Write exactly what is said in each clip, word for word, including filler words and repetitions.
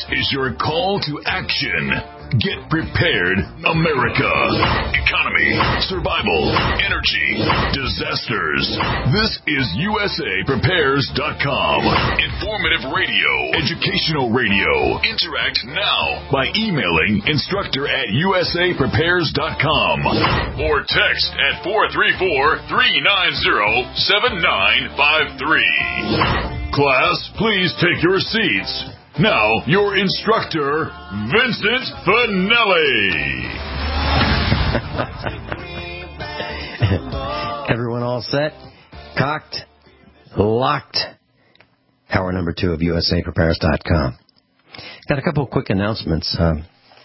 is your call to action. Get prepared, America. Economy, survival, energy, disasters. This is U S A Prepares dot com. Informative radio, educational radio. Interact now by emailing instructor at U S A Prepares dot com or text at four three four, three nine zero, seven nine five three. Class, please take your seats. Now, your instructor, Vincent Finelli. Everyone all set? Cocked? Locked? Hour number two of U S A Prepares dot com. Got a couple of quick announcements. Um,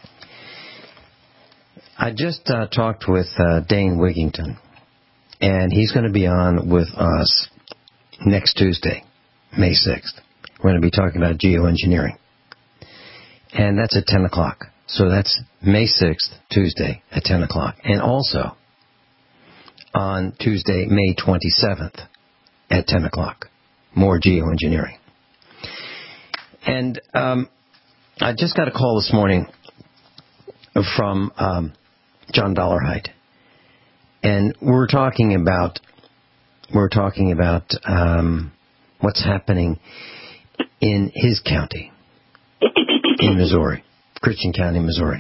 I just uh, talked with uh, Dane Wigington, and he's going to be on with us next Tuesday, May sixth. We're going to be talking about geoengineering. And that's at ten o'clock. So that's May sixth, Tuesday, at ten o'clock. And also on Tuesday, May twenty-seventh, at ten o'clock. More geoengineering. And um, I just got a call this morning from um, John Dollarhide. And we're talking about, we're talking about um, what's happening in his county, in Missouri, Christian County, Missouri.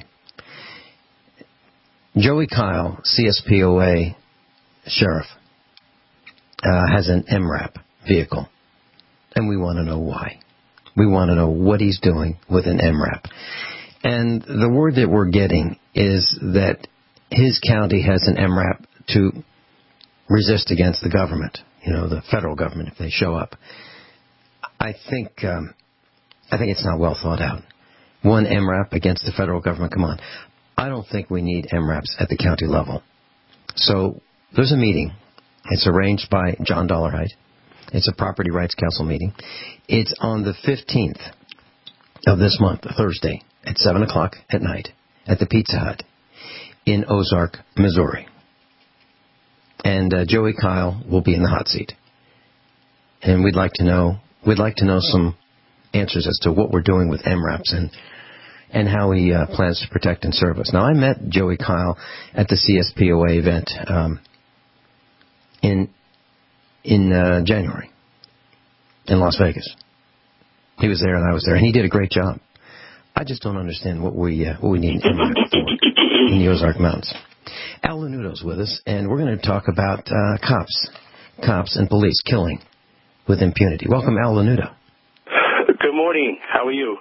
Joey Kyle, C S P O A sheriff, uh, has an M RAP vehicle, and we want to know why. We want to know what he's doing with an M RAP. And the word that we're getting is that his county has an M RAP to resist against the government, you know, the federal government, if they show up. I think um, I think it's not well thought out. One M RAP against the federal government, come on. I don't think we need M RAPs at the county level. So there's a meeting. It's arranged by John Dollarhide. It's a Property Rights Council meeting. It's on the fifteenth of this month, Thursday, at seven o'clock at night at the Pizza Hut in Ozark, Missouri. And uh, Joey Kyle will be in the hot seat. And we'd like to know we'd like to know some answers as to what we're doing with M RAPs and and how he uh, plans to protect and serve us. Now, I met Joey Kyle at the C S P O A event um, in in uh, January in Las Vegas. He was there and I was there, and he did a great job. I just don't understand what we uh, what we need M RAP for in the Ozark Mountains. Al Lanuto's with us, and we're going to talk about uh, cops, cops and police killing with impunity. Welcome, Al Lanuto. Good morning. How are you?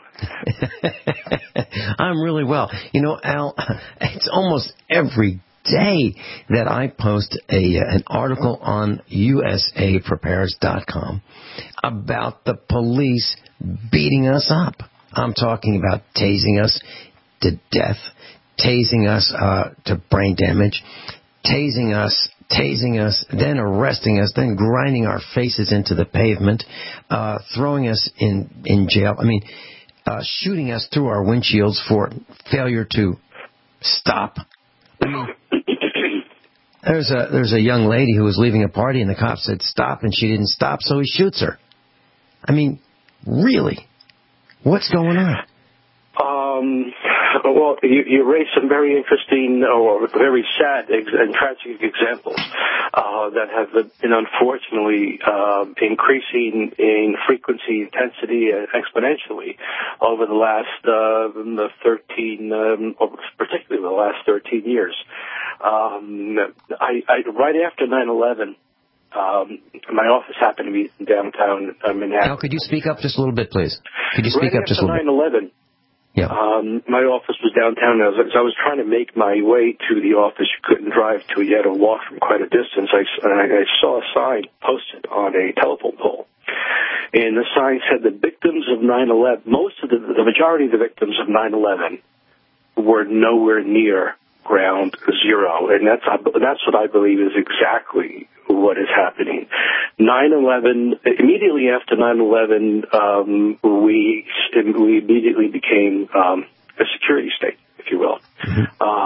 I'm really well. You know, Al, it's almost every day that I post a an article on U S A Prepares dot com about the police beating us up. I'm talking about tasing us to death, tasing us uh, to brain damage, tasing us, tasing us, then arresting us, then grinding our faces into the pavement, uh, throwing us in, in jail. I mean, uh, shooting us through our windshields for failure to stop. I mean, there's a there's a young lady who was leaving a party and the cop said stop, and she didn't stop, so he shoots her. I mean, really, what's going on? Um, well, you, you raised some very interesting or very sad ex- and tragic examples uh, that have been unfortunately uh, increasing in frequency, intensity, and exponentially over the last uh, the thirteen, um, or particularly the last thirteen years. Um, I, I right after nine eleven. Um, my office happened to be in downtown uh, Manhattan. Now, could you speak up just a little bit, please? Could you speak right up just a little bit? nine eleven, yeah. Um, my office was downtown. As I was trying to make my way to the office, you couldn't drive to it. You had to walk from quite a distance. I, I saw a sign posted on a telephone pole. And the sign said the victims of nine eleven, most of the, the majority of the victims of nine eleven were nowhere near ground zero. And that's, that's what I believe is exactly what is happening. nine eleven, immediately after nine eleven, um, we, we immediately became um, a security state, if you will. Uh,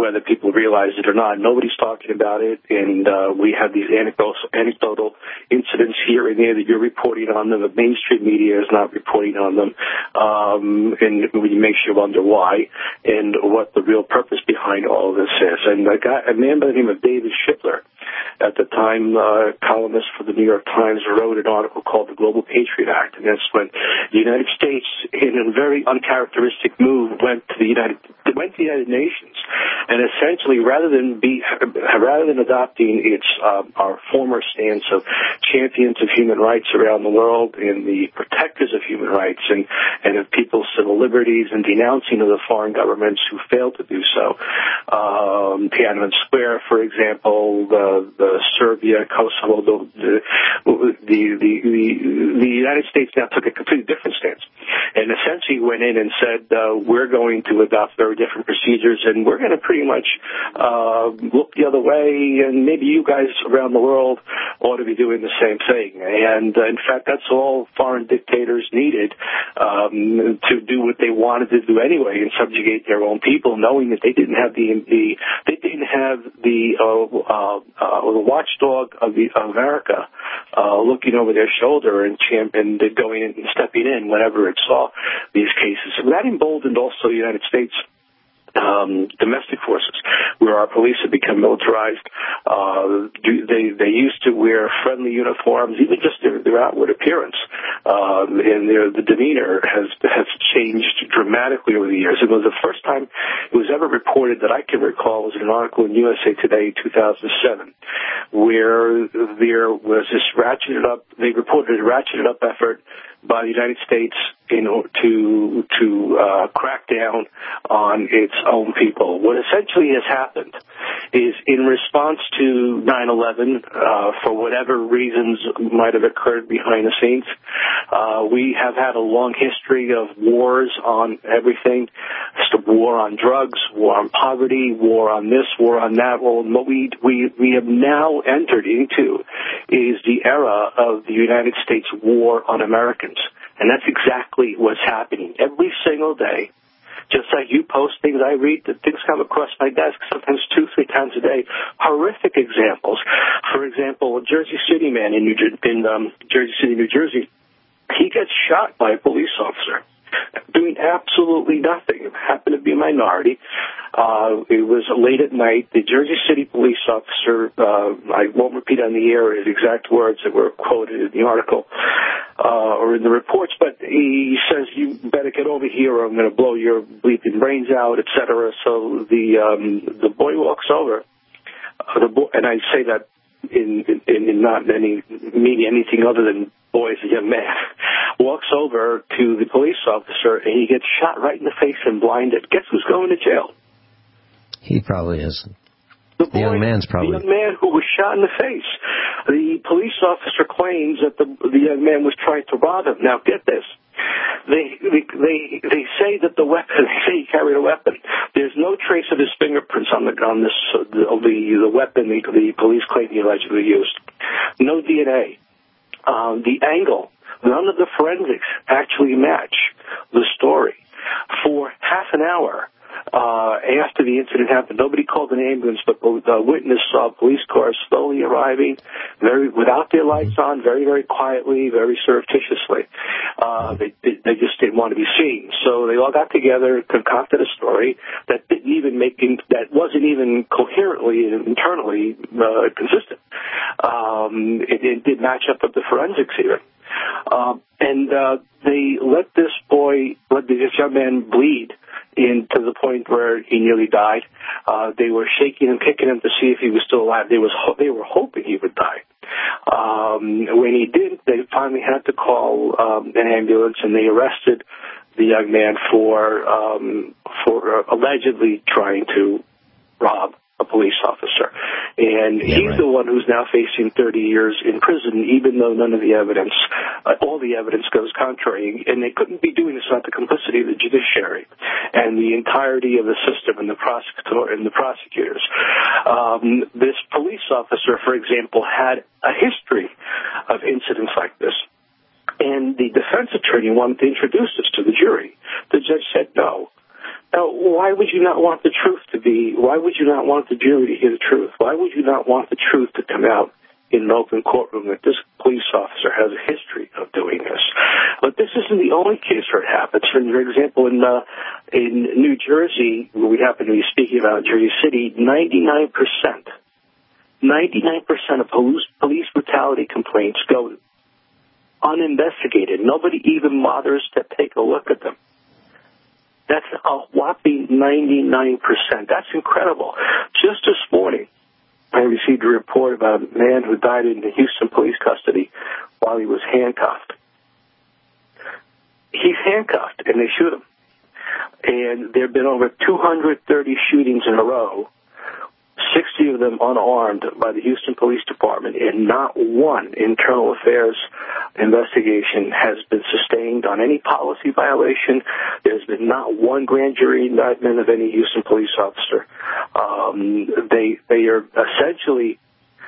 whether people realize it or not. Nobody's talking about it, and uh, we have these anecdotal, anecdotal incidents here and there that you're reporting on them. The mainstream media is not reporting on them, um, and it makes you wonder why and what the real purpose behind all of this is. And a, guy, a man by the name of David Schiffler, at the time uh, columnist for the New York Times, wrote an article called the Global Patriot Act, and that's when the United States, in a very uncharacteristic move, went to the United went to the United Nations, and essentially, rather than be rather than adopting its uh, our former stance of champions of human rights around the world and the protectors of human rights and and of people's civil liberties and denouncing of the foreign governments who failed to do so, um, Tiananmen Square, for example, the, the Serbia, Kosovo, the the, the the the United States now took a completely different stance, and essentially went in and said uh, we're going to adopt very different procedures, and we're going to pretty much uh, look the other way, and maybe you guys around the world ought to be doing the same thing. And uh, in fact, that's all foreign dictators needed um, to do what they wanted to do anyway, and subjugate their own people, knowing that they didn't have the, the they didn't have the uh, uh, uh, the watchdog of, the, of America uh, looking over their shoulder and champ and going in and stepping in whenever it saw these cases. So that emboldened also the United States Um, domestic forces, where our police have become militarized. Uh, they they used to wear friendly uniforms, even just their, their outward appearance, um, and their the demeanor has has changed dramatically over the years. It was the first time it was ever reported that I can recall was in an article in U S A Today, two thousand seven, where there was this ratcheted up. They reported a ratcheted up effort by the United States in order to to uh, crack down on its own people. What essentially has happened is, in response to nine eleven, uh, for whatever reasons might have occurred behind the scenes, uh, we have had a long history of wars on everything. It's the war on drugs, war on poverty, war on this, war on that. Well, what we we we have now entered into is the era of the United States war on Americans. And that's exactly what's happening every single day. Just like you post things, I read, that things come across my desk sometimes two, three times a day. Horrific examples. For example, a Jersey City man in, New Jer- in um, Jersey City, New Jersey, he gets shot by a police officer doing absolutely nothing. It happened to be a minority. Uh, it was late at night. The Jersey City police officer, uh, I won't repeat on the air his exact words that were quoted in the article uh, or in the reports, but he says, you better get over here or I'm going to blow your bleeping brains out, et cetera. So the um, the boy walks over, uh, the boy, and I say that in, in, in not any meaning anything other than boy is a young man, walks over to the police officer, and he gets shot right in the face and blinded. Guess who's going to jail? He probably is. The, the boy, young man's probably... The young man who was shot in the face. The police officer claims that the, the young man was trying to rob him. Now, get this. They, they they they say that the weapon, they say he carried a weapon. There's no trace of his fingerprints on the on this uh, the, the the weapon the, the police claim he allegedly used. No D N A. Um, the angle, none of the forensics actually match the story. For half an hour uh, after the incident happened, nobody called an ambulance, but the witness saw police cars slowly arriving, very without their lights on, very, very quietly, very surreptitiously. Uh, they, they just didn't want to be seen. So they all got together, concocted a story that didn't even make, that wasn't even coherently and internally uh, consistent. Um, it, it did match up with the forensics even. Uh, and uh, they let this boy, let this young man bleed in to the point where he nearly died. Uh, they were shaking him, kicking him to see if he was still alive. They was they were hoping he would die. Um, when he didn't, they finally had to call um, an ambulance, and they arrested the young man for um, for uh, allegedly trying to rob a police officer. And yeah, he's right. the one who's now facing thirty years in prison, even though none of the evidence, uh, all the evidence goes contrary. And they couldn't be doing this without the complicity of the judiciary and the entirety of the system and the prosecutor and the prosecutors. Um, this police officer, for example, had a history of incidents like this. And the defense attorney wanted to introduce this to the jury. The judge said no. Now, why would you not want the truth to be, why would you not want the jury to hear the truth? Why would you not want the truth to come out in an open courtroom that this police officer has a history of doing this? But this isn't the only case where it happens. For example, in uh, in New Jersey, where we happen to be speaking about Jersey City, ninety-nine percent, ninety-nine percent of police, police brutality complaints go uninvestigated. Nobody even bothers to take a look at them. That's a whopping ninety-nine percent. That's incredible. Just this morning, I received a report about a man who died in the Houston police custody while he was handcuffed. He's handcuffed, and they shoot him. And there have been over two hundred thirty shootings in a row, sixty of them unarmed by the Houston Police Department, and not one internal affairs investigation has been sustained on any policy violation. There's been not one grand jury indictment of any Houston police officer. Um, they they are essentially,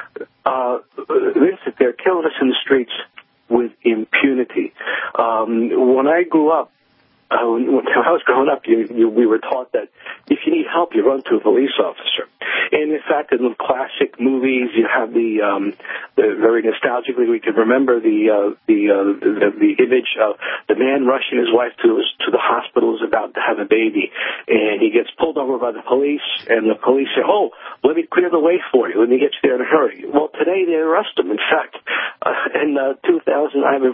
uh, Vincent, they're killing us in the streets with impunity. Um, when I grew up, Uh, when, when I was growing up, you, you, we were taught that if you need help, you run to a police officer. And in fact, in the classic movies, you have the, um, the very nostalgically, we can remember the uh, the, uh, the the image of the man rushing his wife to his, to the hospital, is about to have a baby, and he gets pulled over by the police, and the police say, "Oh, let me clear the way for you," and he gets there in a hurry. Well, today they arrest him. In fact, uh, in uh, two thousand, I have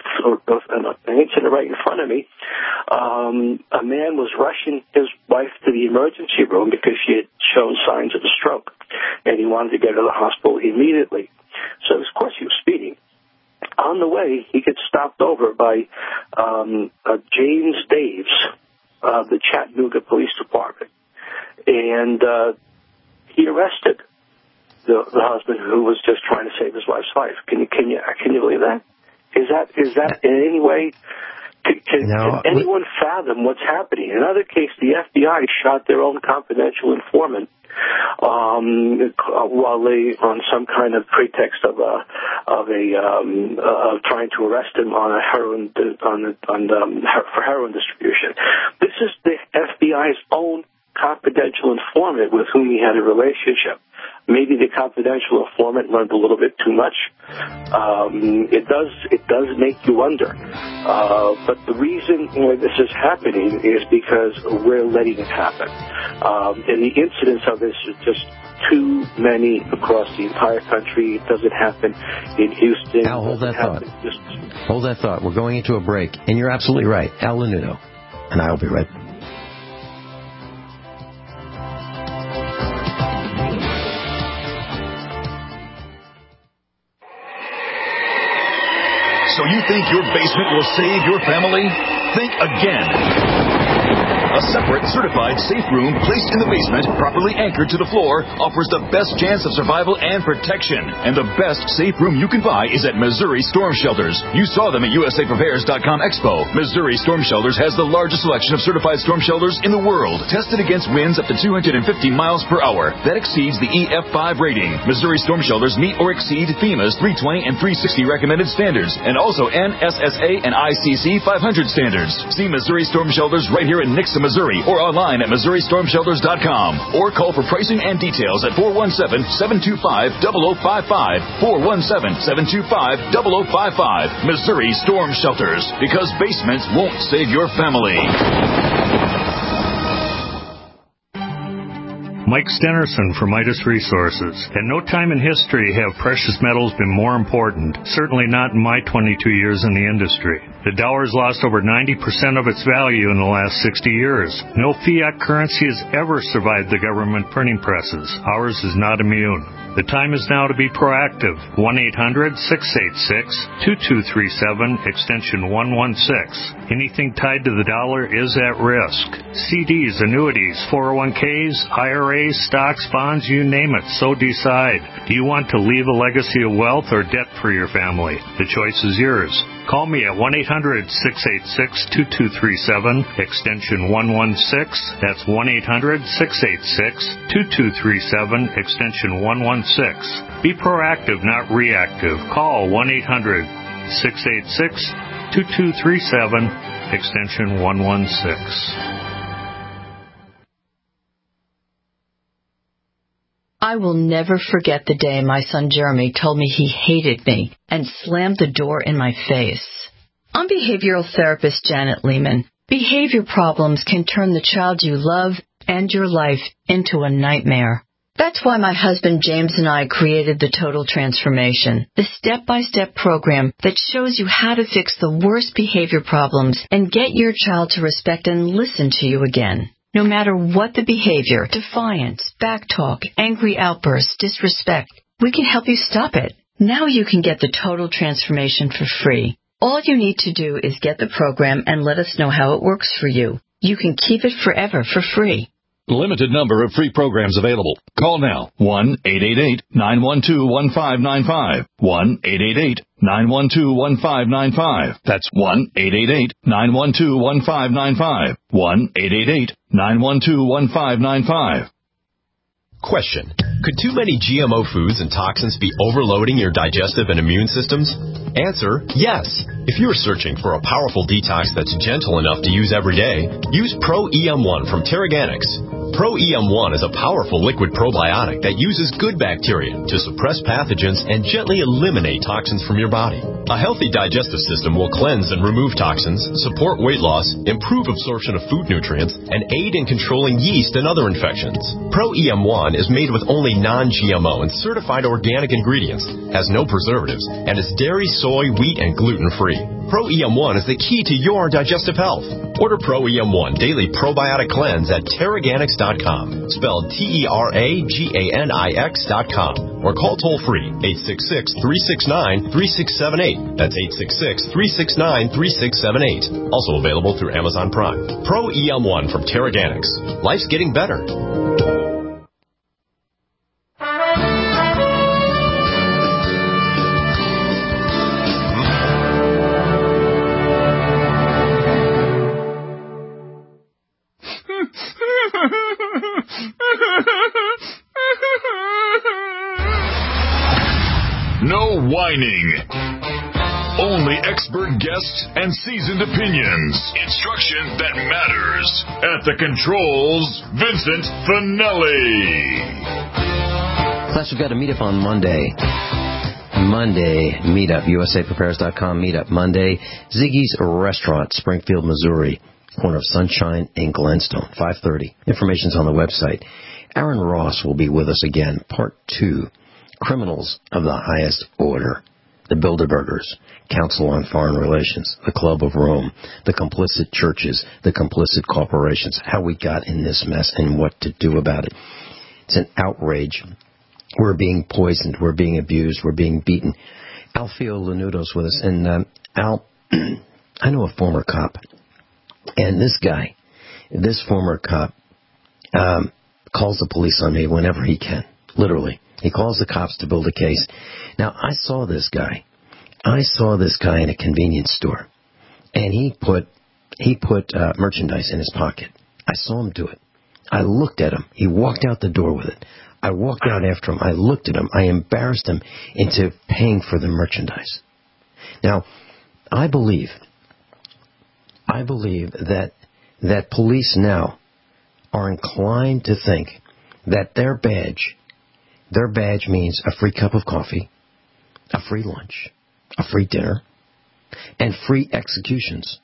an incident right in front of me. Um, Um, a man was rushing his wife to the emergency room because she had shown signs of a stroke, and he wanted to get her to the hospital immediately. So, of course, he was speeding. On the way, he gets stopped over by um, uh, James Daves of the Chattanooga Police Department, and uh, he arrested the, the husband who was just trying to save his wife's life. Can you can you can you believe that? Is that is that in any way? Can, can, no, can anyone fathom what's happening? In another case, the F B I shot their own confidential informant um, while they, on some kind of pretext of a of a um, uh, of trying to arrest him on a heroin on on um, for heroin distribution. This is the F B I's own confidential informant with whom he had a relationship. Maybe the confidential informant learned a little bit too much. Um, it does it does make you wonder. Uh, but the reason why this is happening is because we're letting it happen. Um, and the incidents of this are just too many across the entire country. It doesn't happen in Houston. Al, hold that thought. Just... Hold that thought. We're going into a break. And you're absolutely right. Al Lanuto. And I'll be right back. So you think your basement will save your family? Think again. A separate, certified safe room placed in the basement, properly anchored to the floor, offers the best chance of survival and protection. And the best safe room you can buy is at Missouri Storm Shelters. You saw them at U S A Prepares dot com Expo. Missouri Storm Shelters has the largest selection of certified storm shelters in the world, tested against winds up to two hundred fifty miles per hour. That exceeds the E F five rating. Missouri Storm Shelters meet or exceed FEMA's three twenty and three sixty recommended standards, and also N S S A and I C C five hundred standards. See Missouri Storm Shelters right here in Nixa, Missouri, or online at Missouri Storm Shelters dot com, or call for pricing and details at four one seven, seven two five, zero zero five five, four one seven, seven two five, zero zero five five. Missouri Storm Shelters, because basements won't save your family. Mike Stenerson from Midas Resources. At no time in history have precious metals been more important, certainly not in my twenty-two years in the industry. The dollar has lost over ninety percent of its value in the last sixty years. No fiat currency has ever survived the government printing presses. Ours is not immune. The time is now to be proactive. one eight hundred, six eight six, two two three seven, extension one one six. Anything tied to the dollar is at risk. C Ds, annuities, four oh one Ks, I R As, stocks, bonds, you name it, so decide. Do you want to leave a legacy of wealth or debt for your family? The choice is yours. Call me at one eight hundred, six eight six, two two three seven, extension one one six. That's one eight hundred, six eight six, two two three seven, extension one one six. Be proactive, not reactive. Call one eight hundred, six eight six, two two three seven, extension one one six. I will never forget the day my son Jeremy told me he hated me and slammed the door in my face. I'm behavioral therapist Janet Lehman. Behavior problems can turn the child you love and your life into a nightmare. That's why my husband James and I created the Total Transformation, the step-by-step program that shows you how to fix the worst behavior problems and get your child to respect and listen to you again. No matter what the behavior, defiance, backtalk, angry outbursts, disrespect, we can help you stop it. Now you can get the Total Transformation for free. All you need to do is get the program and let us know how it works for you. You can keep it forever for free. Limited number of free programs available. Call now. one eight eight eight, nine one two, one five nine five. one eight eight eight, nine one two, one five nine five. That's one eight eight eight, nine one two, one five nine five. one eight eight eight, nine one two, one five nine five. Question. Could too many G M O foods and toxins be overloading your digestive and immune systems? Answer, yes. If you're searching for a powerful detox that's gentle enough to use every day, use Pro E M one from Terraganics. Pro E M one is a powerful liquid probiotic that uses good bacteria to suppress pathogens and gently eliminate toxins from your body. A healthy digestive system will cleanse and remove toxins, support weight loss, improve absorption of food nutrients, and aid in controlling yeast and other infections. Pro E M one is made with only non-G M O and certified organic ingredients, has no preservatives, and is dairy, soy, wheat, and gluten-free. Pro E M one is the key to your digestive health. Order Pro E M one Daily Probiotic Cleanse at Terraganics dot com, spelled T E R A G A N I X dot com, or call toll-free eight six six, three six nine, three six seven eight. That's eight six six, three six nine, three six seven eight. Also available through Amazon Prime. Pro E M one from Terraganics. Life's getting better. No whining. Only expert guests and seasoned opinions. Instruction that matters. At the controls, Vincent Finelli. Class, we've got a meetup on Monday. Monday meetup, U S A Prepares dot com meetup. Monday, Ziggy's Restaurant, Springfield, Missouri, corner of Sunshine and Glenstone, five thirty. Information's on the website. Aaron Ross will be with us again, part two. Criminals of the highest order. The Bilderbergers, Council on Foreign Relations, the Club of Rome, the complicit churches, the complicit corporations, how we got in this mess and what to do about it. It's an outrage. We're being poisoned. We're being abused. We're being beaten. Alfio Lanudo's with us. And um, Al, I know a former cop. And this guy, this former cop, um, calls the police on me whenever he can, literally. He calls the cops to build a case. Now, I saw this guy. I saw this guy in a convenience store, and he put he put uh, merchandise in his pocket. I saw him do it. I looked at him. He walked out the door with it. I walked out after him. I looked at him. I embarrassed him into paying for the merchandise. Now, I believe, I believe that that police now are inclined to think that their badge Their badge means a free cup of coffee, a free lunch, a free dinner, and free executions.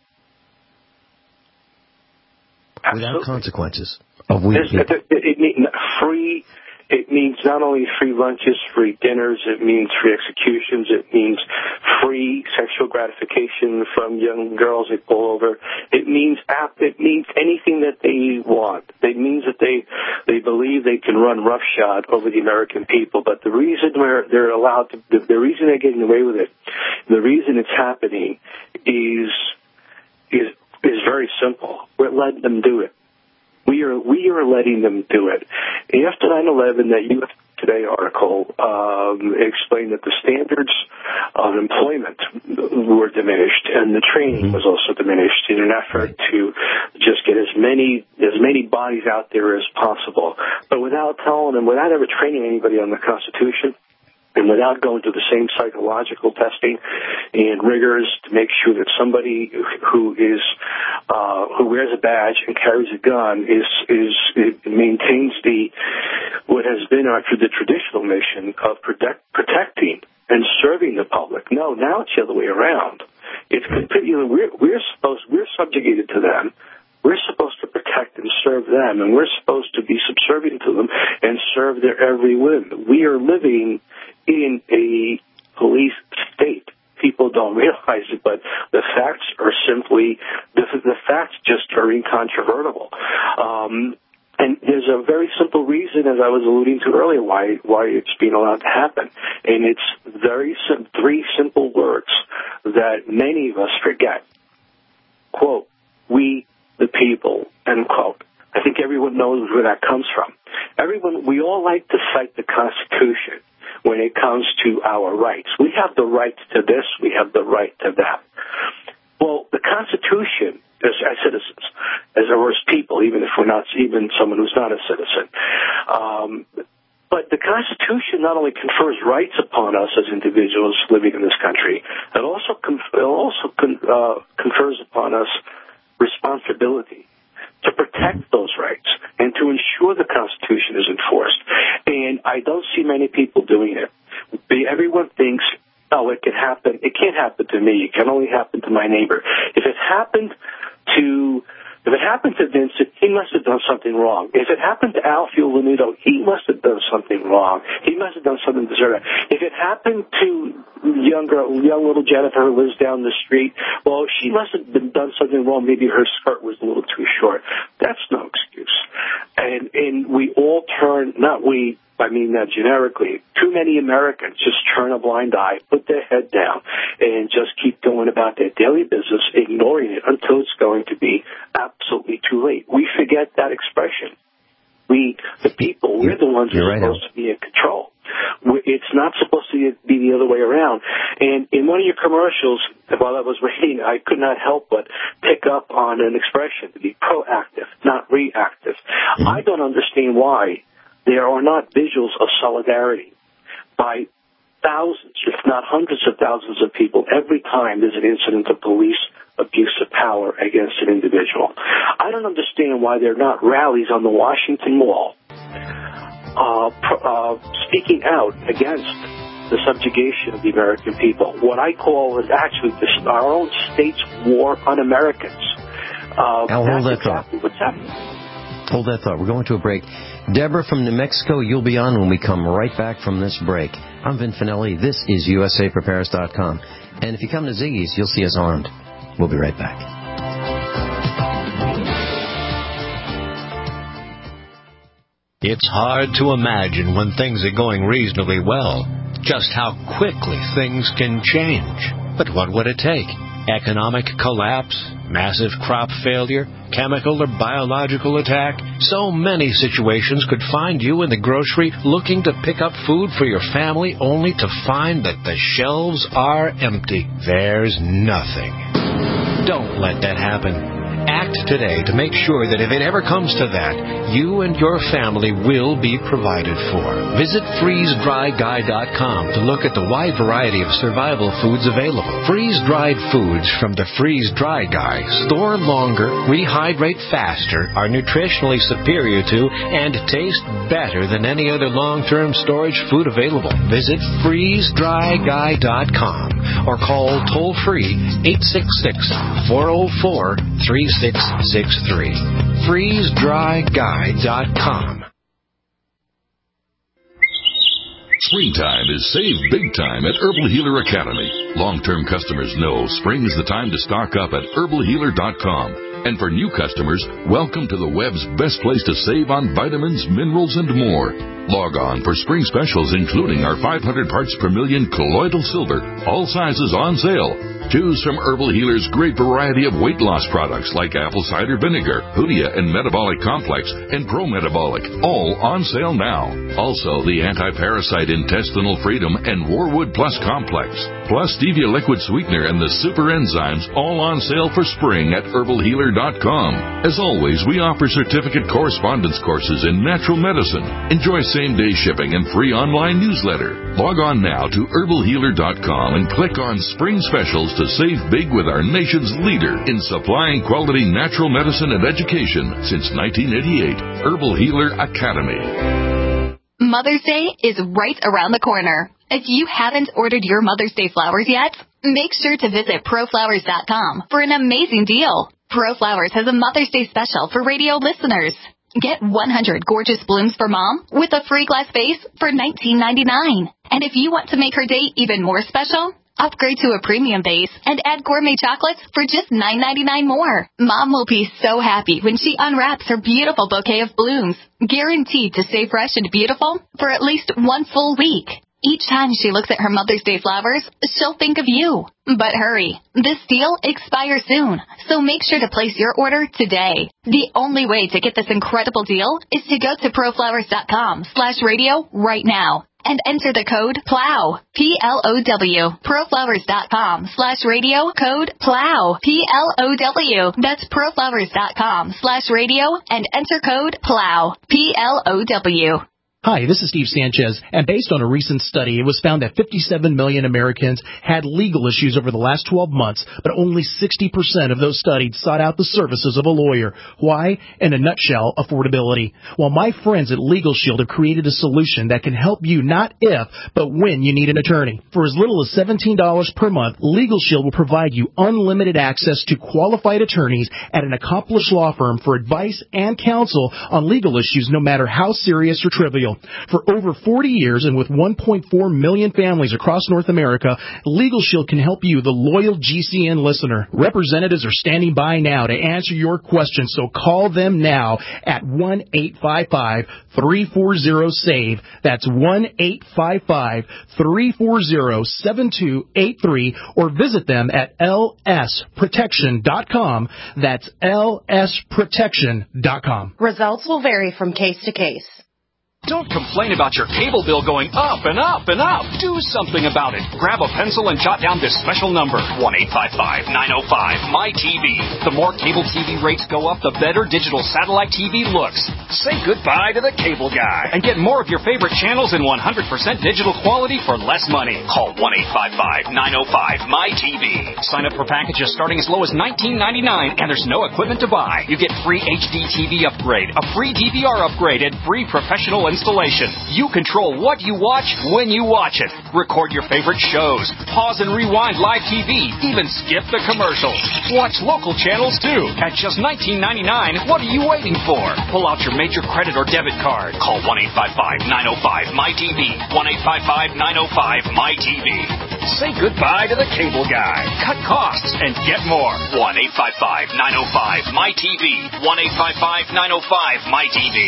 Absolutely. Without consequences of weak people. It, it, it means free. It means not only free lunches, free dinners. It means free executions. It means free sexual gratification from young girls they pull over. It means it means anything that they want. It means that they they believe they can run roughshod over the American people. But the reason where they're allowed to, the, the reason they're getting away with it, the reason it's happening is is is very simple. We're letting them do it. We are we are letting them do it. After nine eleven, that U S Today article um, explained that the standards of employment were diminished, and the training was also diminished in an effort to just get as many as many bodies out there as possible. But without telling them, without ever training anybody on the Constitution, and without going through the same psychological testing and rigors to make sure that somebody who is uh, who wears a badge and carries a gun is is it maintains the what has been our the traditional mission of protect, protecting and serving the public. No, now it's the other way around. It's you know, we're we're supposed we're subjugated to them. We're supposed to protect and serve them, and we're supposed to be subservient to them and serve their every whim. We are living in a police state. People don't realize it, but the facts are simply, the, the facts just are incontrovertible. Um, and there's a very simple reason, as I was alluding to earlier, why why it's being allowed to happen. And it's very sim- three simple words that many of us forget. Quote, we the people, end quote. I think everyone knows where that comes from. Everyone, we all like to cite the Constitution when it comes to our rights. We have the right to this, we have the right to that. Well, the Constitution, as, as citizens, as our people, even if we're not, even someone who's not a citizen, um, but the Constitution not only confers rights upon us as individuals living in this country, it also, conf- it also con- uh, confers upon us responsibility to protect those rights and to ensure the Constitution is enforced. And I don't see many people doing it. Everyone thinks, oh, it can happen. It can't happen to me. It can only happen to my neighbor. If it happened to If it happened to Vincent, he must have done something wrong. If it happened to Alfio Lanuto, he must have done something wrong. He must have done something to deserve it. If it happened to younger, young little Jennifer who lives down the street, well, she must have been done something wrong. Maybe her skirt was a little too short. That's no excuse. And and we all turn, not we, I mean that generically, too many Americans just turn a blind eye, put their head down, and just keep going about their daily business, ignoring it until it's going to be absolutely too late. We forget that expression. We, the people, we're the ones who are supposed to be in control. It's not supposed to be the other way around. And in one of your commercials, while I was waiting, I could not help but pick up on an expression, to be proactive, not reactive. Mm-hmm. I don't understand why there are not visuals of solidarity by thousands, if not hundreds of thousands of people every time there's an incident of police abuse of power against an individual. I don't understand why there are not rallies on the Washington Mall uh, uh, speaking out against the subjugation of the American people. What I call is actually this, our own state's war on Americans. Uh, Al, hold that exactly thought. What's happening? Hold that thought. We're going to a break. Deborah from New Mexico, you'll be on when we come right back from this break. I'm Vin Finelli. This is U S A Prepares dot com. And if you come to Ziggy's, you'll see us armed. We'll be right back. It's hard to imagine when things are going reasonably well just how quickly things can change. But what would it take? Economic collapse? Massive crop failure? Chemical or biological attack? So many situations could find you in the grocery looking to pick up food for your family only to find that the shelves are empty. There's nothing. Don't let that happen. Act today to make sure that if it ever comes to that, you and your family will be provided for. Visit freeze dry guy dot com to look at the wide variety of survival foods available. Freeze-dried foods from the Freeze Dry Guy store longer, rehydrate faster, are nutritionally superior to, and taste better than any other long-term storage food available. Visit freeze dry guy dot com or call toll-free eight six six, four oh four, three six six three. freeze dry guy dot com. Springtime is save big time at Herbal Healer Academy. Long-term customers know spring is the time to stock up at herbal healer dot com. And for new customers, welcome to the web's best place to save on vitamins, minerals, and more. Log on for spring specials, including our five hundred parts per million colloidal silver, all sizes on sale. Choose from Herbal Healer's great variety of weight loss products like apple cider vinegar, Hoodia and Metabolic Complex, and Pro Metabolic, all on sale now. Also, the Anti-Parasite Intestinal Freedom and Warwood Plus Complex, plus Stevia Liquid Sweetener and the Super Enzymes, all on sale for spring at herbal healer dot com. As always, we offer certificate correspondence courses in natural medicine. Enjoy same-day shipping and free online newsletter. Log on now to herbal healer dot com and click on Spring Specials to save big with our nation's leader in supplying quality natural medicine and education since nineteen eighty-eight, Herbal Healer Academy. Mother's Day is right around the corner. If you haven't ordered your Mother's Day flowers yet, make sure to visit pro flowers dot com for an amazing deal. ProFlowers has a Mother's Day special for radio listeners. Get one hundred gorgeous blooms for Mom with a free glass vase for nineteen ninety-nine. And if you want to make her day even more special, upgrade to a premium vase and add gourmet chocolates for just nine ninety-nine more. Mom will be so happy when she unwraps her beautiful bouquet of blooms, guaranteed to stay fresh and beautiful for at least one full week. Each time she looks at her Mother's Day flowers, she'll think of you. But hurry, this deal expires soon, so make sure to place your order today. The only way to get this incredible deal is to go to pro flowers dot com slash radio right now and enter the code PLOW, P L O W, pro flowers dot com slash radio, code PLOW, P L O W. That's pro flowers dot com slash radio and enter code PLOW, P L O W. Hi, this is Steve Sanchez, and based on a recent study, it was found that fifty-seven million Americans had legal issues over the last twelve months, but only sixty percent of those studied sought out the services of a lawyer. Why? In a nutshell, affordability. Well, my friends at Legal Shield have created a solution that can help you not if, but when you need an attorney. For as little as seventeen dollars per month, Legal Shield will provide you unlimited access to qualified attorneys at an accomplished law firm for advice and counsel on legal issues, no matter how serious or trivial. For over forty years and with one point four million families across North America, Legal Shield can help you, the loyal G C N listener. Representatives are standing by now to answer your questions, so call them now at one eight five five, three four zero, SAVE. That's one eight five five, three four zero, seven two eight three, or visit them at L S protection dot com. That's L S protection dot com. Results will vary from case to case. Don't complain about your cable bill going up and up and up. Do something about it. Grab a pencil and jot down this special number, one eight five five, nine oh five, M Y T V. The more cable T V rates go up, the better digital satellite T V looks. Say goodbye to the cable guy and get more of your favorite channels in one hundred percent digital quality for less money. Call one eight five five, nine oh five, M Y T V. Sign up for packages starting as low as nineteen ninety-nine, and there's no equipment to buy. You get free H D T V upgrade, a free D V R upgrade, and free professional installation. You control what you watch when you watch it. Record your favorite shows. Pause and rewind live T V. Even skip the commercials. Watch local channels too. At just nineteen ninety-nine, what are you waiting for? Pull out your major credit or debit card. Call one eight five five, nine oh five, M Y T V. one eight five five, nine oh five, M Y T V. Say goodbye to the cable guy. Cut costs and get more. one eight five five, nine oh five, M Y T V. one eight five five, nine oh five, M Y T V.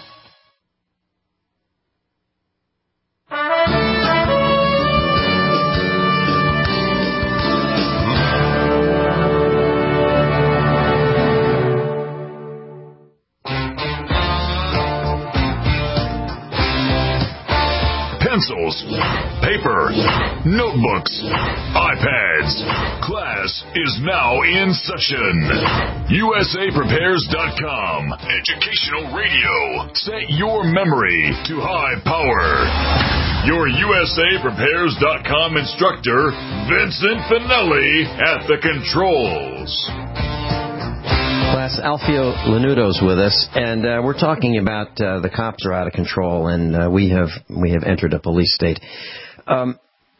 Pencils, paper, notebooks, iPads. Class is now in session. U S A Prepares dot com. Educational radio. Set your memory to high power. Your U S A Prepares dot com instructor, Vincent Finelli, at the controls. Class, Alfio Lanudo's with us, and uh, we're talking about uh, the cops are out of control, and uh, we have we have entered a police state. Um,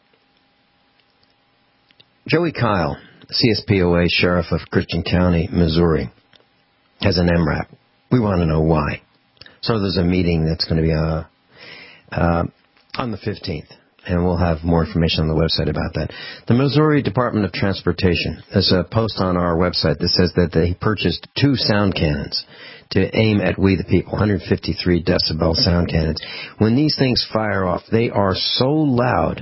Joey Kyle, C S P O A Sheriff of Christian County, Missouri, has an M RAP. We want to know why. So there's a meeting that's going to be uh, uh, on the fifteenth. And we'll have more information on the website about that. The Missouri Department of Transportation, there's a post on our website that says that they purchased two sound cannons to aim at We the People, one hundred fifty-three decibel sound cannons. When these things fire off, they are so loud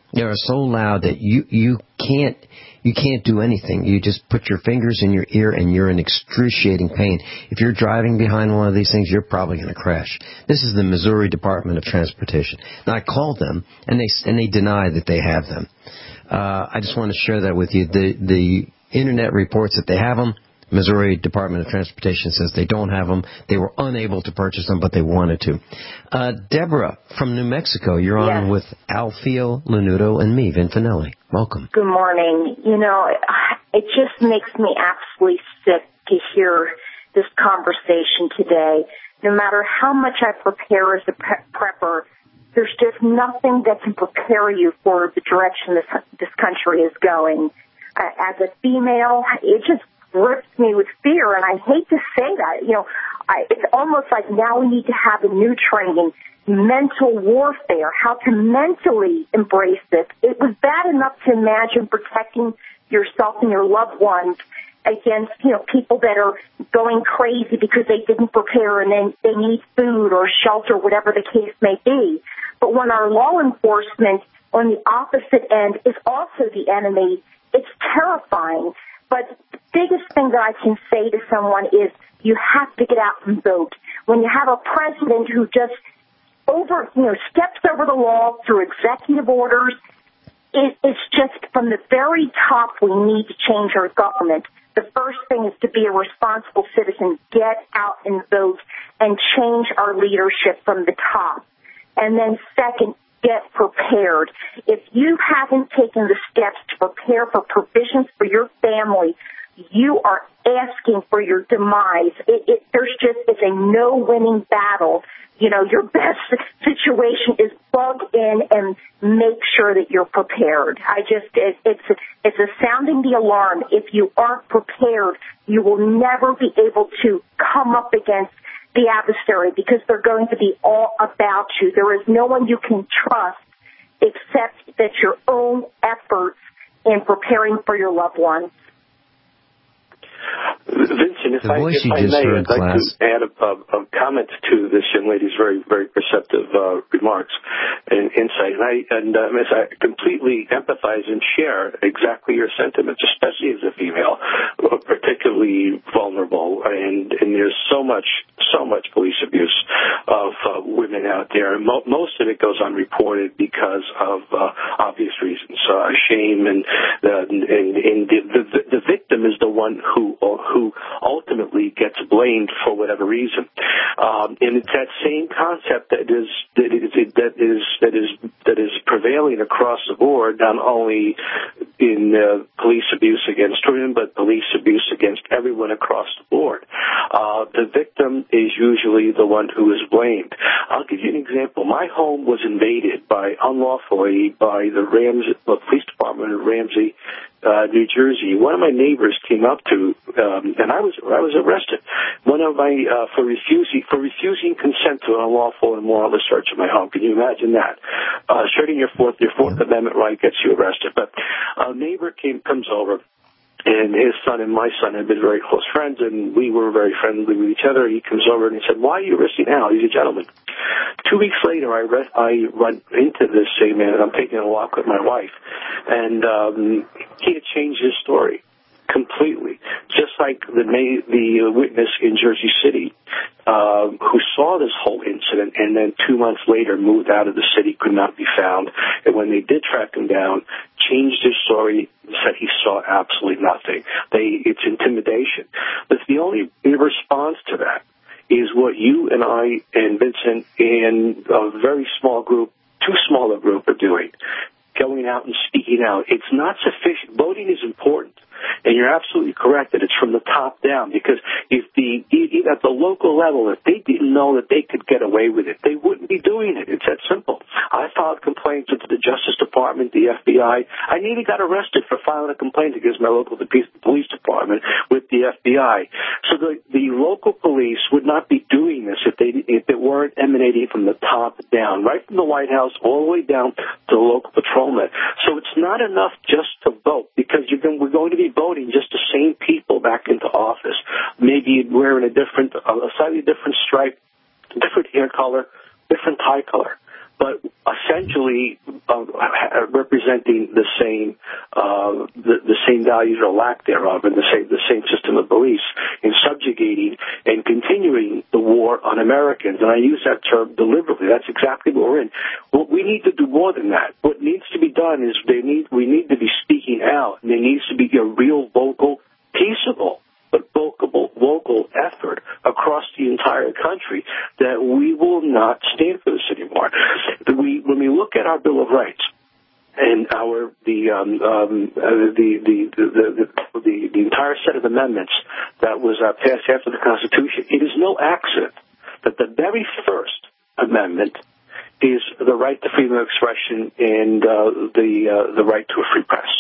They are so loud that you, you can't you can't do anything. You just put your fingers in your ear and you're in excruciating pain. If you're driving behind one of these things, you're probably going to crash. This is the Missouri Department of Transportation. Now, I called them, and they and they deny that they have them. Uh, I just want to share that with you. The the Internet reports that they have them. Missouri Department of Transportation says they don't have them. They were unable to purchase them, but they wanted to. Uh, Deborah from New Mexico, you're on yes. with Alfio Lanuto and me, Vin Finelli. Welcome. Good morning. You know, it just makes me absolutely sick to hear this conversation today. No matter how much I prepare as a pre- prepper, there's just nothing that can prepare you for the direction this, this country is going. Uh, as a female, it just grips me with fear, and I hate to say that. You know, I, it's almost like now we need to have a new training, mental warfare, how to mentally embrace this. It was bad enough to imagine protecting yourself and your loved ones against, you know, people that are going crazy because they didn't prepare and then they need food or shelter, whatever the case may be. But when our law enforcement on the opposite end is also the enemy, it's terrifying. But the biggest thing that I can say to someone is you have to get out and vote. When you have a president who just over, you know, steps over the law through executive orders, it, it's just from the very top we need to change our government. The first thing is to be a responsible citizen, get out and vote, and change our leadership from the top. And then second, get prepared. If you haven't taken the steps to prepare for provisions for your family, you are asking for your demise. It, it, there's just it's a no-winning battle. You know, your best situation is plug in and make sure that you're prepared. I just, it, it's, it's a sounding the alarm. If you aren't prepared, you will never be able to come up against the adversary because they're going to be all about you. There is no one you can trust except that your own efforts in preparing for your loved ones. Vincent, if the I, voice if you I just may, heard, I'd like class. to add a, a, a comment to this young lady's very, very perceptive uh, remarks and insight. And I, and um, as I completely empathize and share exactly your sentiments, especially as a female, particularly vulnerable. And, and there's so much, so much police abuse of uh, women out there. Mo- most of it goes unreported because of uh, obvious reasons, uh, shame, and, uh, and, and the, the, the victim is the one who who ultimately gets blamed for whatever reason. Um, and it's that same concept that is that is that is that is that is prevailing across the board, not only in uh, police abuse against women, but police abuse against everyone across the board. Uh, the victim is usually the one who is blamed. I'll give you an example. My home was invaded by unlawfully by the Ramsey the police department in Ramsey, Uh, New Jersey. One of my neighbors came up to, um, and I was I was arrested. One of my uh, for refusing for refusing consent to an unlawful and warrantless search of my home. Can you imagine that? Uh, asserting your fourth your Fourth Amendment right gets you arrested. But a neighbor came comes over. And his son and my son had been very close friends, and we were very friendly with each other. He comes over and he said, "Why are you arresting Al? He's a gentleman." Two weeks later, I, re- I run into this same man, and I'm taking a walk with my wife, and um, he had changed his story completely, just like the ma- the witness in Jersey City uh, who saw this whole incident and then two months later moved out of the city, could not be found. And when they did track him down, changed his story, said he saw absolutely nothing. They, it's intimidation. But the only response to that is what you and I and Vincent and a very small group, too small a group, are doing, going out and speaking out. It's not sufficient. Voting is important. And you're absolutely correct that it's from the top down, because if the at the local level, if they didn't know that they could get away with it, they wouldn't be doing it. It's that simple. I filed complaints with the Justice Department, the F B I. I nearly got arrested for filing a complaint against my local police department with the F B I. So the, the local police would not be doing this if they if it weren't emanating from the top down, right from the White House all the way down to the local patrolman. So it's not enough just to vote, because you're going, we're going to be voting just the same people back into office, maybe wearing a different, a slightly different stripe, different hair color, different tie color. but essentially uh, representing the same uh, the, the same values or lack thereof, and the same the same system of beliefs in subjugating and continuing the war on Americans. And I use that term deliberately. That's exactly what we're in. What we need to do more than that. What needs to be done is they need we need to be speaking out. And there needs to be a real vocal, peaceable, but vocal, vocal effort across the entire country that we will not stand for this anymore. We, when we look at our Bill of Rights and our the um, um, uh, the, the, the, the, the the entire set of amendments that was uh, passed after the Constitution, it is no accident that the very first amendment is the right to freedom of expression and uh, the uh, the right to a free press.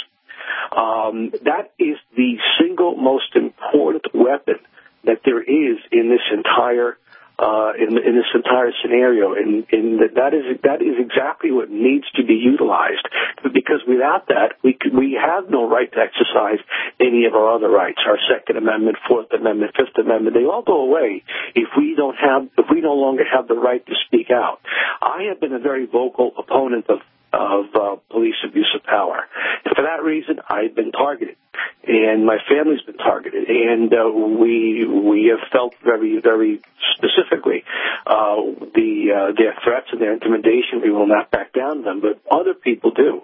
Um, that is the single most important weapon that there is in this entire uh, in, in this entire scenario, and, and that is that is exactly what needs to be utilized. Because without that, we could, we have no right to exercise any of our other rights. Our Second Amendment, Fourth Amendment, Fifth Amendment, they all go away if we don't have if we no longer have the right to speak out. I have been a very vocal opponent of. of uh, police abuse of power. And for that reason, I've been targeted, and my family's been targeted, and uh, we we have felt very, very specifically uh, the uh, their threats and their intimidation. We will not back down them, but other people do.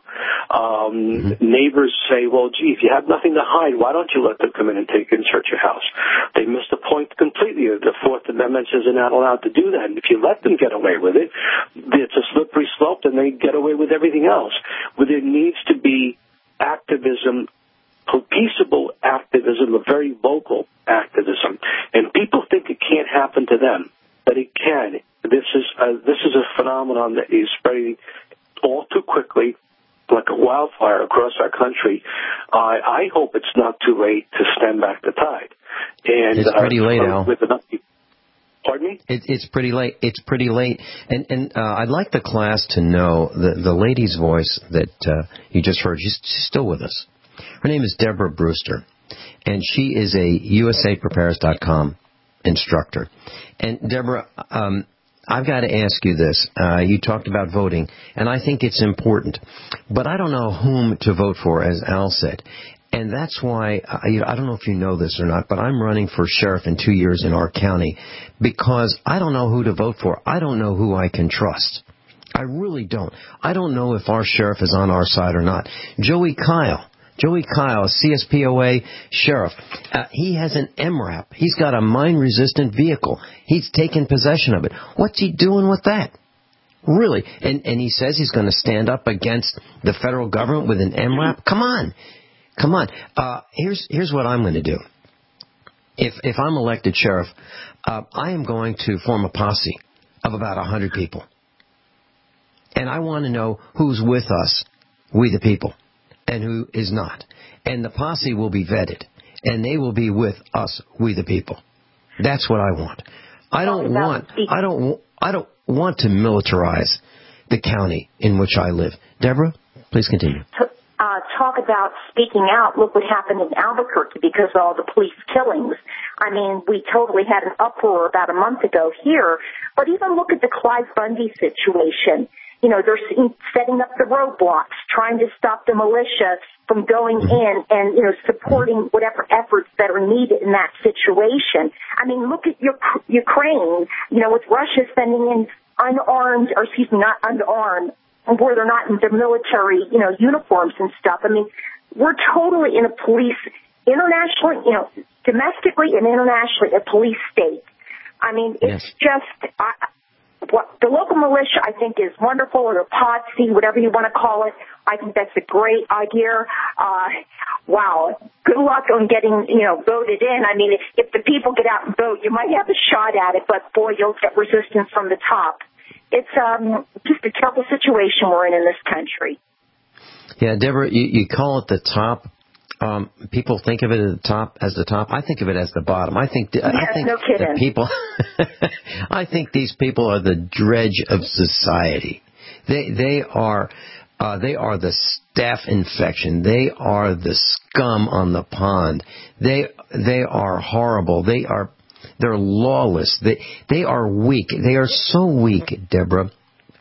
Um, mm-hmm. Neighbors say, well, gee, if you have nothing to hide, why don't you let them come in and take and search your house? They missed the point completely. The Fourth Amendment says they're not allowed to do that, and if you let them get away with it, it's a slippery slope, and they get away with everything else. But there needs to be activism, peaceable activism, a very vocal activism. And people think it can't happen to them, but it can. This is a, this is a phenomenon that is spreading all too quickly, like a wildfire across our country. Uh, I hope it's not too late to stem back the tide. And it's pretty uh, late, Al. With enough people. Pardon me? It, it's pretty late. It's pretty late. And, and uh, I'd like the class to know the, the lady's voice that uh, you just heard. She's, she's still with us. Her name is Deborah Brewster, and she is a U S A Prepares dot com instructor. And, Deborah, um, I've got to ask you this. Uh, you talked about voting, and I think it's important. But I don't know whom to vote for, as Al said. And that's why, I, I don't know if you know this or not, but I'm running for sheriff in two years in our county because I don't know who to vote for. I don't know who I can trust. I really don't. I don't know if our sheriff is on our side or not. Joey Kyle. Joey Kyle, a C S P O A sheriff. Uh, he has an M RAP. He's got a mine-resistant vehicle. He's taken possession of it. What's he doing with that? Really? And, and he says he's going to stand up against the federal government with an M RAP? Come on. Come on. Uh, here's here's what I'm going to do. If if I'm elected sheriff, uh, I am going to form a posse of about one hundred people. And I want to know who's with us, we the people, and who is not. And the posse will be vetted, and they will be with us, we the people. That's what I want. I don't want I don't I don't want to militarize the county in which I live. Deborah, please continue. Uh, talk about speaking out. Look what happened in Albuquerque because of all the police killings. I mean, we totally had an uproar about a month ago here. But even look at the Clive Bundy situation. You know, they're setting up the roadblocks, trying to stop the militia from going in and, you know, supporting whatever efforts that are needed in that situation. I mean, look at your, Ukraine, you know, with Russia sending in unarmed, or excuse me, not unarmed, where they're not in their military, you know, uniforms and stuff. I mean, we're totally in a police, internationally, you know, domestically and internationally, a police state. I mean, it's yes. just, I, what the local militia, I think, is wonderful, or the posse, whatever you want to call it. I think that's a great idea. Uh, wow. Good luck on getting, you know, voted in. I mean, if, if the people get out and vote, you might have a shot at it, but boy, you'll get resistance from the top. It's um, just a terrible situation we're in in this country. Yeah, Deborah, you, you call it the top. Um, people think of it at the top as the top. I think of it as the bottom. I think. Yes, I think no kidding. The people. I think these people are the dredge of society. They they are uh, they are the staph infection. They are the scum on the pond. They they are horrible. They are. They're lawless. They they are weak. They are so weak, Deborah,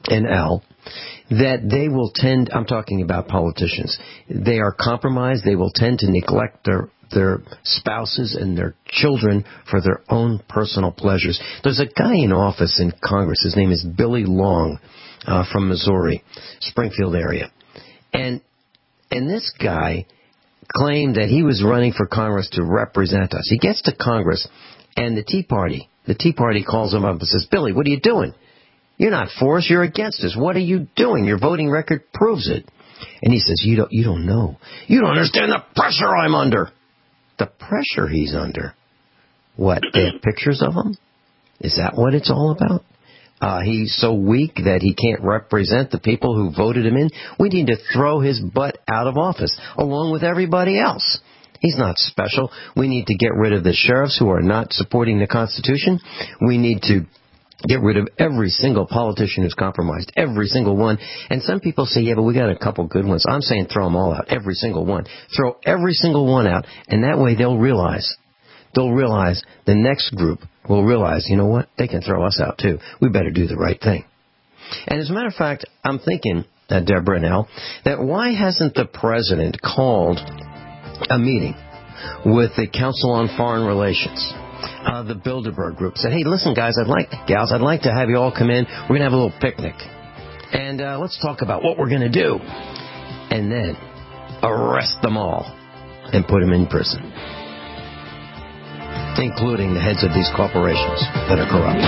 and L, that they will tend, I'm talking about politicians, they are compromised, they will tend to neglect their their spouses and their children for their own personal pleasures. There's a guy in office in Congress, his name is Billy Long, uh, from Missouri, Springfield area. And and this guy claimed that he was running for Congress to represent us. He gets to Congress, and the Tea Party, the Tea Party calls him up and says, Billy, what are you doing? You're not for us, you're against us. What are you doing? Your voting record proves it. And he says, you don't, you don't know. You don't understand the pressure I'm under. The pressure he's under. What, they have pictures of him? Is that what it's all about? Uh, he's so weak that he can't represent the people who voted him in. We need to throw his butt out of office, along with everybody else. He's not special. We need to get rid of the sheriffs who are not supporting the Constitution. We need to get rid of every single politician who's compromised, every single one. And some people say, yeah, but we got a couple good ones. I'm saying throw them all out, every single one. Throw every single one out, and that way they'll realize, they'll realize, the next group will realize, you know what, they can throw us out too. We better do the right thing. And as a matter of fact, I'm thinking, uh, Deborah and Al, that why hasn't the president called a meeting with the Council on Foreign Relations, Uh, the Bilderberg group, said, hey, listen, guys, I'd like, gals, I'd like to have you all come in. We're going to have a little picnic. And uh, let's talk about what we're going to do. And then arrest them all and put them in prison, including the heads of these corporations that are corrupt.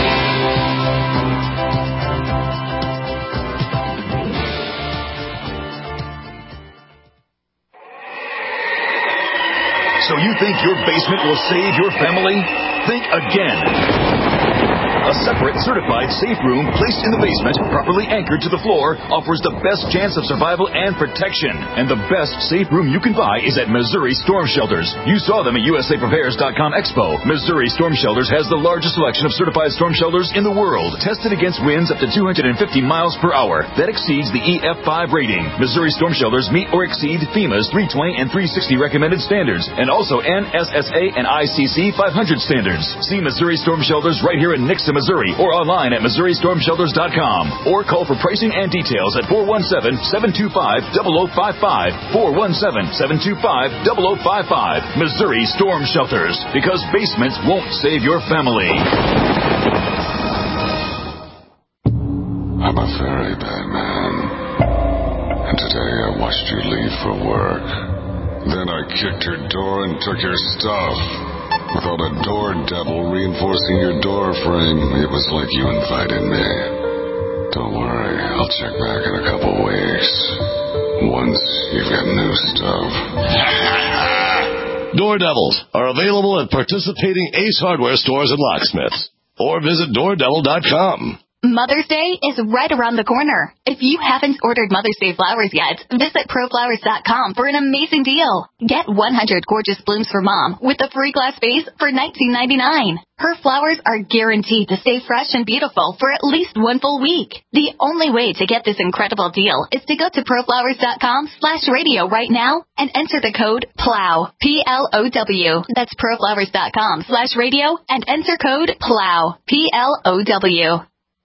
So you think your basement will save your family? Think again. A separate, certified safe room placed in the basement, properly anchored to the floor, offers the best chance of survival and protection. And the best safe room you can buy is at Missouri Storm Shelters. You saw them at U S A Prepares dot com Expo. Missouri Storm Shelters has the largest selection of certified storm shelters in the world, tested against winds up to two hundred fifty miles per hour. That exceeds the E F five rating. Missouri Storm Shelters meet or exceed FEMA's three twenty and three sixty recommended standards, and also N S S A and I C C five hundred standards. See Missouri Storm Shelters right here in Nixon, Missouri, or online at Missouri Storm Shelters dot com. Or call for pricing and details at four one seven, seven two five, zero zero five five, four one seven, seven two five, zero zero five five. Missouri Storm Shelters, because basements won't save your family. I'm a very bad man, and today I watched you leave for work. Then I kicked your door and took your stuff. Without a door devil reinforcing your door frame, it was like you invited me. Don't worry, I'll check back in a couple weeks. Once you've got new stuff. Door Devils are available at participating Ace Hardware stores and locksmiths. Or visit door devil dot com. Mother's Day is right around the corner. If you haven't ordered Mother's Day flowers yet, visit pro flowers dot com for an amazing deal. Get one hundred gorgeous blooms for Mom with a free glass vase for nineteen ninety-nine. Her flowers are guaranteed to stay fresh and beautiful for at least one full week. The only way to get this incredible deal is to go to pro flowers dot com slash radio right now and enter the code PLOW, P L O W. That's pro flowers dot com slash radio and enter code PLOW, P L O W.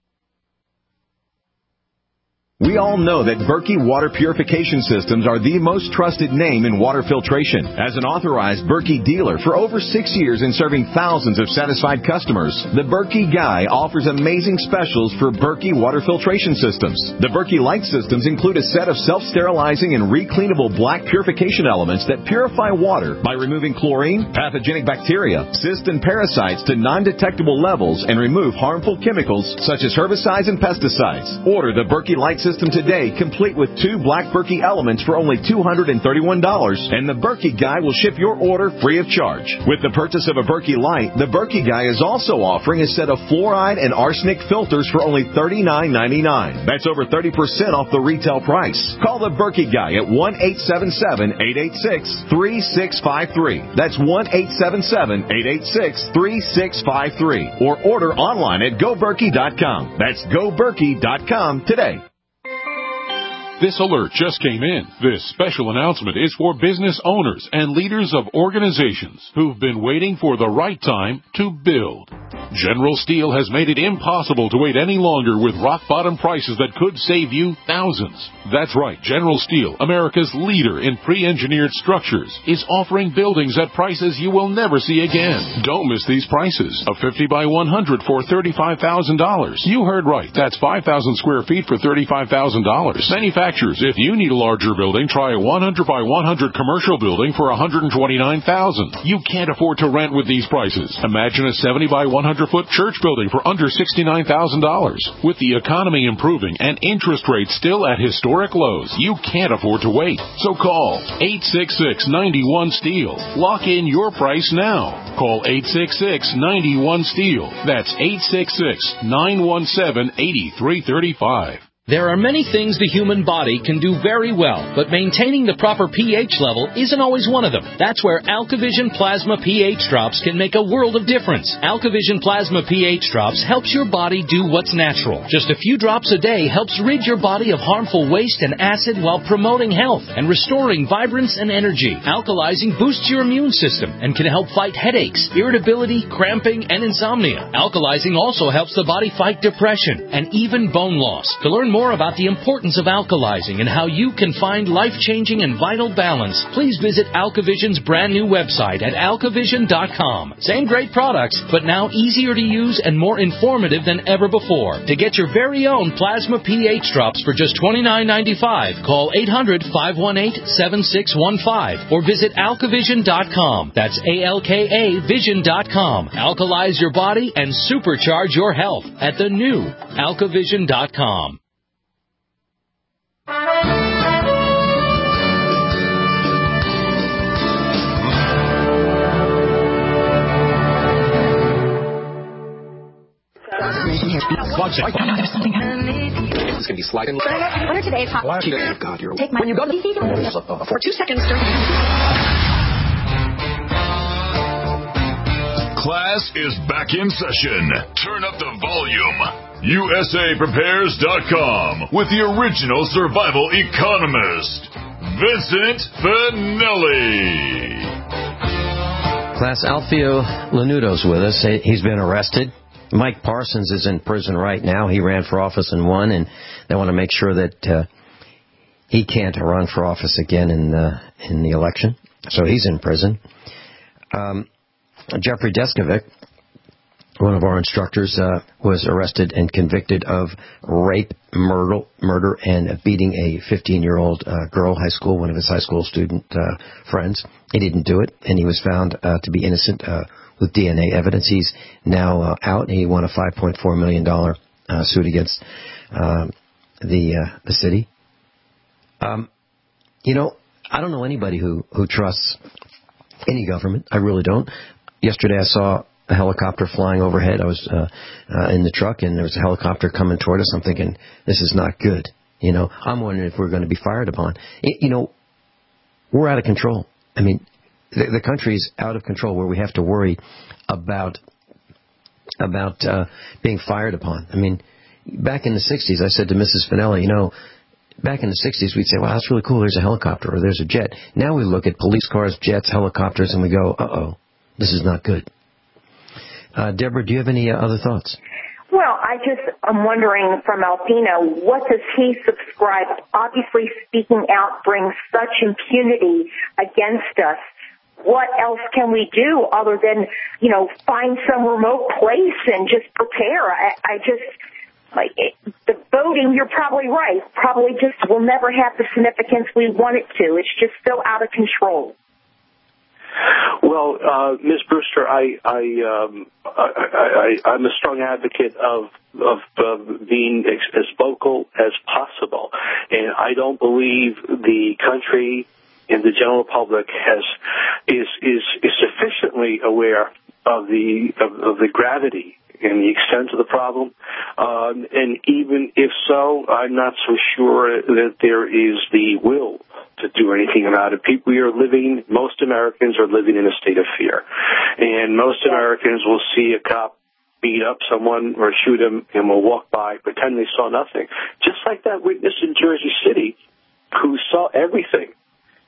We all know that Berkey Water Purification Systems are the most trusted name in water filtration. As an authorized Berkey dealer for over six years and serving thousands of satisfied customers, the Berkey Guy offers amazing specials for Berkey Water Filtration Systems. The Berkey Light Systems include a set of self-sterilizing and recleanable black purification elements that purify water by removing chlorine, pathogenic bacteria, cysts, and parasites to non-detectable levels and remove harmful chemicals such as herbicides and pesticides. Order the Berkey Light Systems System today, complete with two black Berkey elements for only two hundred thirty-one dollars, and the Berkey Guy will ship your order free of charge. With the purchase of a Berkey Light, the Berkey Guy is also offering a set of fluoride and arsenic filters for only thirty-nine ninety-nine. That's over thirty percent off the retail price. Call the Berkey Guy at one eight seven seven, eight eight six, three six five three. That's one eight seven seven, eight eight six, three six five three. Or order online at go berkey dot com. That's go berkey dot com today. This alert just came in. This special announcement is for business owners and leaders of organizations who've been waiting for the right time to build. General Steel has made it impossible to wait any longer with rock-bottom prices that could save you thousands. That's right, General Steel, America's leader in pre-engineered structures, is offering buildings at prices you will never see again. Don't miss these prices. A fifty by one hundred for thirty-five thousand dollars. You heard right. That's five thousand square feet for thirty-five thousand dollars. Manufacturers, if you need a larger building, try a one hundred by one hundred commercial building for one hundred twenty-nine thousand dollars. You can't afford to rent with these prices. Imagine a seventy by one hundred foot church building for under sixty-nine thousand dollars. With the economy improving and interest rates still at historic lows, you can't afford to wait. So call eight six six, nine one, STEEL. Lock in your price now. Call eight six six, nine one, STEEL. That's eight six six, nine one seven, eight three three five. There are many things the human body can do very well, but maintaining the proper pH level isn't always one of them. That's where AlkaVision Plasma pH Drops can make a world of difference. AlkaVision Plasma pH Drops helps your body do what's natural. Just a few drops a day helps rid your body of harmful waste and acid while promoting health and restoring vibrance and energy. Alkalizing boosts your immune system and can help fight headaches, irritability, cramping, and insomnia. Alkalizing also helps the body fight depression and even bone loss. To learn more about the importance of alkalizing and how you can find life-changing and vital balance, please visit AlkaVision's brand new website at alkavision dot com. Same great products, but now easier to use and more informative than ever before. To get your very own Plasma pH Drops for just twenty-nine ninety-five, call eight hundred, five one eight, seven six one five or visit alkavision dot com. That's A L K A vision dot com. Alkalize your body and supercharge your health at the new alkavision dot com. Watch it. Oh, no, there's something happening. It's going to be sliding. What are today's hot? Oh, God, you're... Take my... When you go to the... For two seconds during... Class is back in session. Turn up the volume. U S A Prepares dot com with the original survival economist, Vincent Finelli. Class, Alfio Lanudo's with us. He's been arrested. Mike Parsons is in prison right now. He ran for office and won, and they want to make sure that uh, he can't run for office again in the, in the election. So he's in prison. Um, Jeffrey Deskovic, one of our instructors, uh, was arrested and convicted of rape, murder, murder, and beating a fifteen-year-old uh, girl, high school, one of his high school student uh, friends. He didn't do it, and he was found uh, to be innocent uh, with D N A evidence. He's now uh, out. He won a five point four million dollars uh, suit against uh, the uh, the city. Um, you know, I don't know anybody who, who trusts any government. I really don't. Yesterday I saw a helicopter flying overhead. I was uh, uh, in the truck, and there was a helicopter coming toward us. I'm thinking, this is not good. You know, I'm wondering if we're going to be fired upon. You know, we're out of control. I mean, the, the country's out of control where we have to worry about about uh, being fired upon. I mean, back in the sixties, I said to Missus Finelli, you know, back in the sixties, we'd say, wow, that's really cool. There's a helicopter or there's a jet. Now we look at police cars, jets, helicopters, and we go, uh-oh, this is not good. Uh, Deborah, do you have any uh, other thoughts? Well, I just, I'm wondering from Alpino, what does he subscribe? Obviously, speaking out brings such impunity against us. What else can we do other than, you know, find some remote place and just prepare? I, I just, like, it, the voting, you're probably right, probably just will never have the significance we want it to. It's just so out of control. Well, uh, Miz Brewster, I, I, um, I, I, I'm a strong advocate of of uh, being as, as vocal as possible, and I don't believe the country and the general public has is is, is sufficiently aware of the of, of the gravity and the extent of the problem. Um, and even if so, I'm not so sure that there is the will to do anything about it. People, we are living, most Americans are living in a state of fear. And most Americans will see a cop beat up someone or shoot him and will walk by, pretend they saw nothing. Just like that witness in Jersey City who saw everything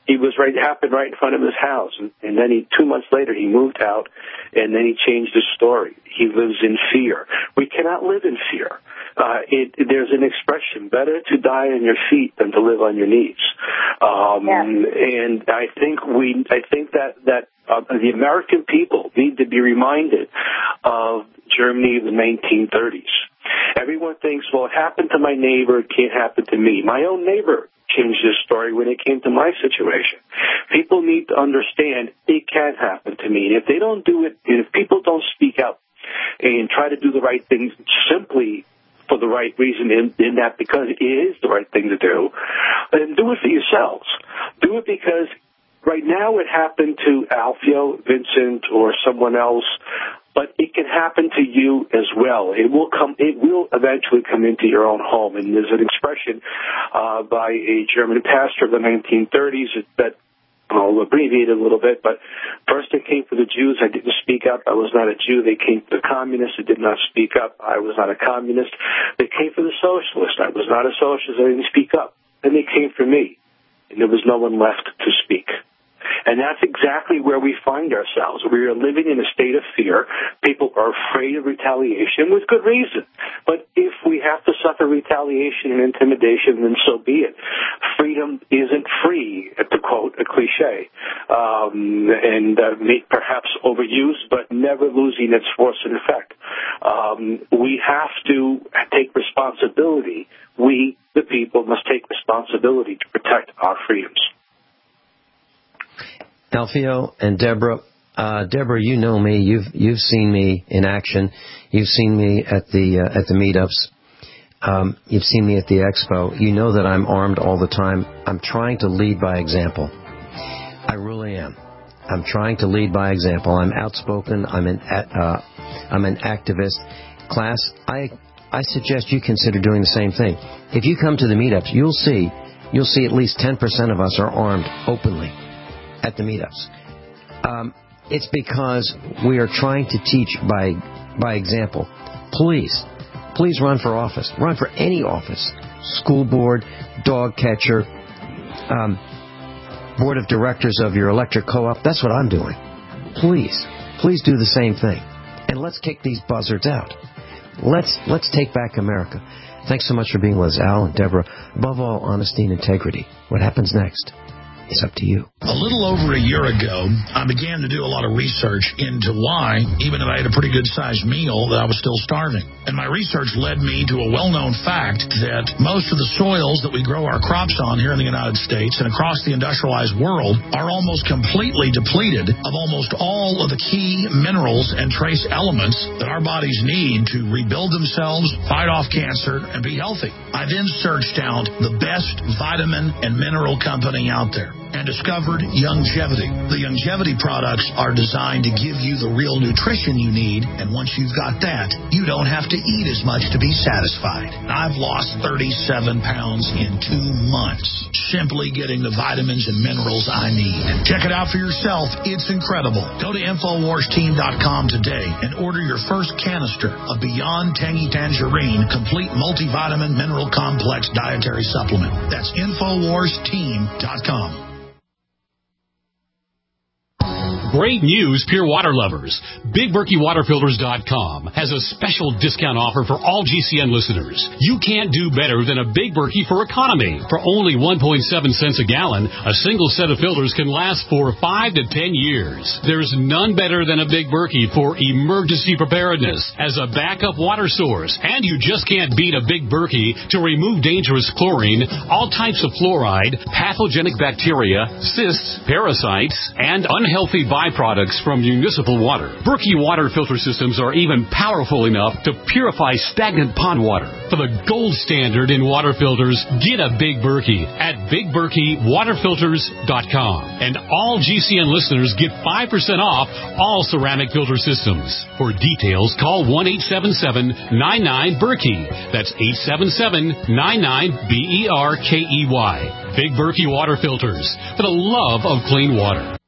He was right, happened right in front of his house. And, and then he, two months later, he moved out, and then he changed his story. He lives in fear. We cannot live in fear. Uh, it, there's an expression, better to die on your feet than to live on your knees. Um, yeah. And I think we, I think that, that uh, the American people need to be reminded of Germany of the nineteen thirties. Everyone thinks, well, it happened to my neighbor, it can't happen to me. My own neighbor changed his story when it came to my situation. People need to understand it can happen to me. And if they don't do it, and if people don't speak out and try to do the right things simply for the right reason, in, in that because it is the right thing to do, then do it for yourselves. Do it because right now it happened to Alfio, Vincent, or someone else, but it can happen to you as well. It will come. It will eventually come into your own home. And there's an expression uh, by a German pastor of the nineteen thirties that I'll abbreviate it a little bit, but first it came for the Jews. I didn't speak up. I was not a Jew. They came for the communists. I did not speak up. I was not a communist. They came for the socialists. I was not a socialist. I didn't speak up. Then they came for me, and there was no one left to speak. And that's exactly where we find ourselves. We are living in a state of fear. People are afraid of retaliation with good reason. But if we have to suffer retaliation and intimidation, then so be it. Freedom isn't free, to quote a cliche, um, and uh, may, perhaps overused, but never losing its force and effect. Um, we have to take responsibility. We, the people, must take responsibility to protect our freedoms. Alfio and Deborah, uh, Deborah, you know me. You've you've seen me in action. You've seen me at the uh, at the meetups. Um, you've seen me at the expo. You know that I'm armed all the time. I'm trying to lead by example. I really am. I'm trying to lead by example. I'm outspoken. I'm an uh, I'm an activist. Class, I I suggest you consider doing the same thing. If you come to the meetups, you'll see you'll see at least ten percent of us are armed openly at the meetups. Um, it's because we are trying to teach by by example. Please, please run for office. Run for any office. School board, dog catcher, um, board of directors of your electric co-op. That's what I'm doing. Please, please do the same thing. And let's kick these buzzards out. Let's let's take back America. Thanks so much for being with us, Al and Deborah. Above all, honesty and integrity. What happens next? It's up to you. A little over a year ago, I began to do a lot of research into why, even if I had a pretty good-sized meal, that I was still starving. And my research led me to a well-known fact that most of the soils that we grow our crops on here in the United States and across the industrialized world are almost completely depleted of almost all of the key minerals and trace elements that our bodies need to rebuild themselves, fight off cancer, and be healthy. I then searched out the best vitamin and mineral company out there and discovered Youngevity. The Youngevity products are designed to give you the real nutrition you need, and once you've got that, you don't have to eat as much to be satisfied. I've lost thirty-seven pounds in two months, simply getting the vitamins and minerals I need. Check it out for yourself. It's incredible. Go to Infowars Team dot com today and order your first canister of Beyond Tangy Tangerine Complete Multivitamin Mineral Complex Dietary Supplement. That's Infowars Team dot com. Great news, Pure Water lovers. Big Berkey Water Filters dot com has a special discount offer for all G C N listeners. You can't do better than a Big Berkey for economy. For only one point seven cents a gallon, a single set of filters can last for five to ten years. There's none better than a Big Berkey for emergency preparedness as a backup water source. And you just can't beat a Big Berkey to remove dangerous chlorine, all types of fluoride, pathogenic bacteria, cysts, parasites, and unhealthy byproducts from municipal water. Berkey water filter systems are even powerful enough to purify stagnant pond water. For the gold standard in water filters, get a Big Berkey at Big Berkey Water Filters dot com. And all G C N listeners get five percent off all ceramic filter systems. For details, call one eight seven seven, nine nine, Berkey. That's eight seven seven, nine nine, B E R K E Y. Big Berkey Water Filters, for the love of clean water.